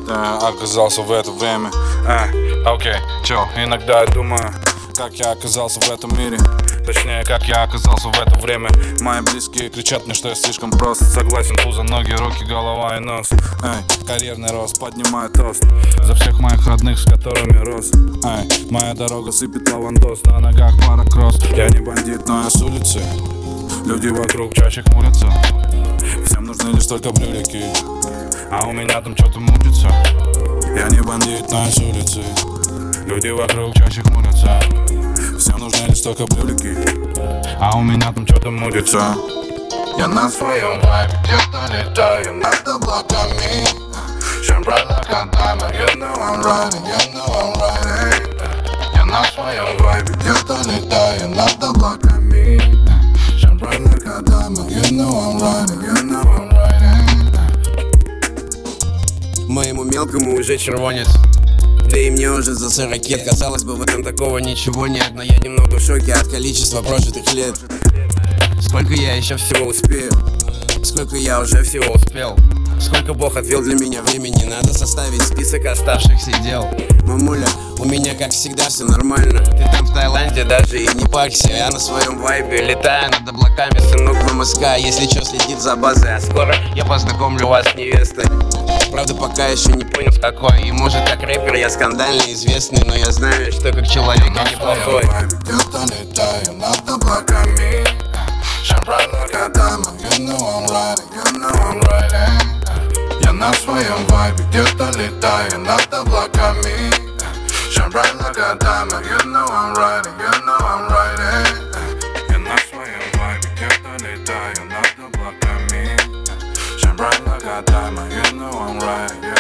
оказался в это время. Окей, чё, иногда я думаю, как я оказался в этом мире. Точнее, как я оказался в это время. Мои близкие кричат мне, что я слишком прост. Согласен, пузо, ноги, руки, голова и нос. Карьерный рост, поднимаю тост за всех моих родных, с которыми рос. Моя дорога сыпет лавандос, на ногах пара кросс. Я не бандит, но я с улицы. Люди вокруг чаще хмурятся. Всем нужны лишь только брюлики, а у меня там что-то мутится. Я не бандит, но я с улицы. Люди вокруг чаще хмурятся. Всем нужны лишь только брюлики, а у меня там что-то мутится. Я на своем вайбе где-то летаю над облаками. Shine bright like a diamond, you know I'm riding, you know I'm riding. Я на своем вайбе где-то летаю над облаками. Shine bright like a diamond, you know I'm riding, you know I'm riding. Моему мелкому уже червонец, да и мне уже за 40 лет. Казалось бы, в этом такого ничего нет, но я немного в шоке от количества прожитых лет. Сколько я еще всего успею, сколько я уже всего успел, сколько Бог отвел для меня времени. Надо составить список оставшихся дел. Мамуля, у меня как всегда все нормально. Ты там в Таиланде, даже и не парься. Я на своем вайбе летаю над облаками. Сынок в МСК, если что, следит за базой. А скоро я познакомлю вас с невестой. Правда, пока еще не понял с какой. И может, как рэпер я скандальный, известный, но я знаю, что как человек я неплохой. Где-то летаю над облаками. Shine bright like a diamond, you know I'm riding, you know I'm riding. Я на своем вайбе где-то летаю над облаками. Shine bright like a diamond, you know I'm riding, you know I'm riding. Я на своем вайбе где-то летаю над облаками. Shine bright like a diamond, you know I'm riding.